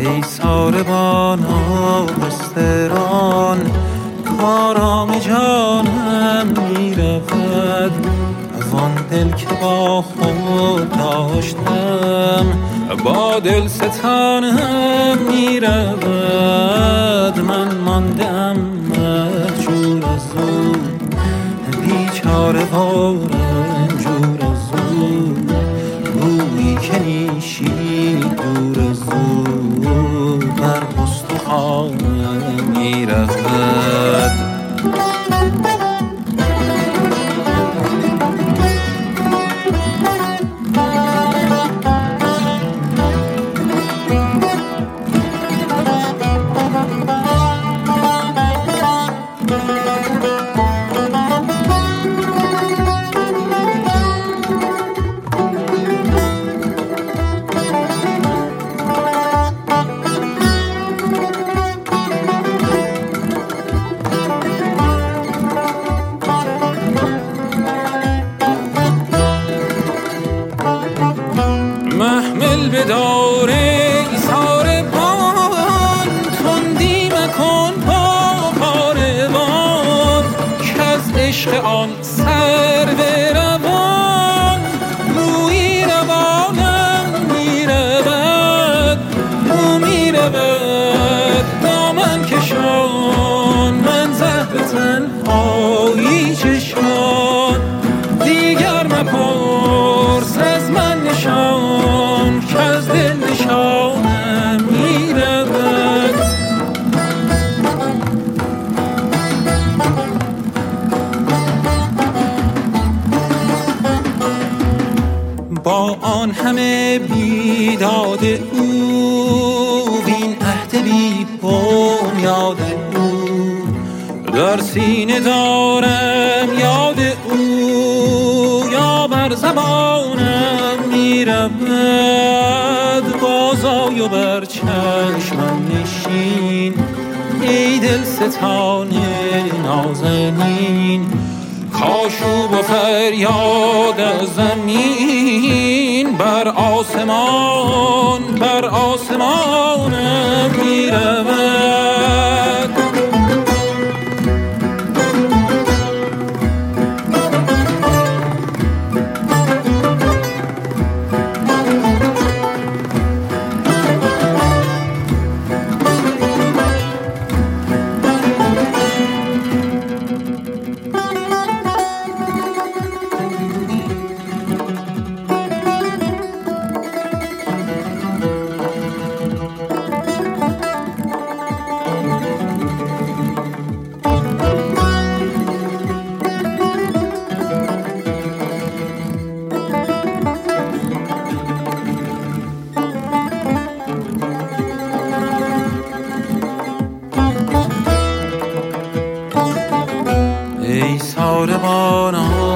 ای ساربان آبستران، کارام جانم می رود. وان دل که با خود داشتم، با دل ستانم می رود. من ماندم مهجور از او، بیچاره و رنجور از او. روی که نیشی دور از او، بر استخوانم می رود. محمل بدار ای ساربان، تندی مکن با کاروان، که از عشق آن سر به روان. روی روانم می رود، او می رود دامن کشان. من زهر تنهایی چشمان، دیگر مپرس از من نشان، که از دل نشانم می رود. با آن همه بیداد او، وین عهد بی بنیاد او، در سینه دارم یاد او. یا بر زبانم می رود، بازآی و بر چشمم نشین. ای دل ستان نازنین، کاشوب و فریاد از زمین. بر آسمان می رود. ای ساربان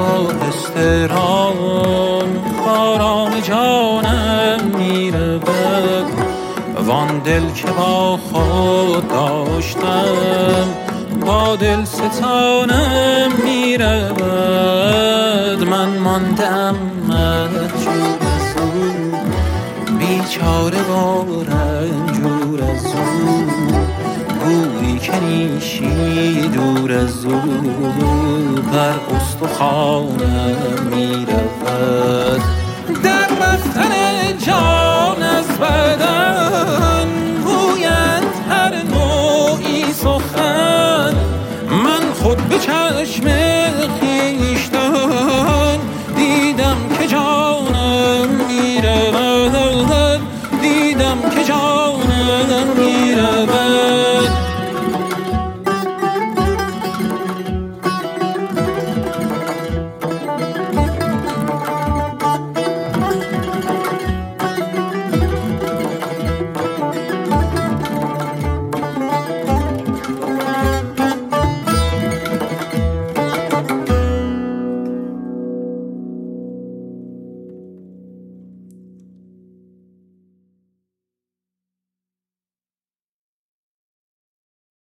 آبستران، کارام جانم می رود. وان دل که با خود داشتم، با دل ستانم می رود. من ماندم مهجور از او، بیچاره و رنجور از او. روی که نیشی دور از او، بر استخوانم می رود.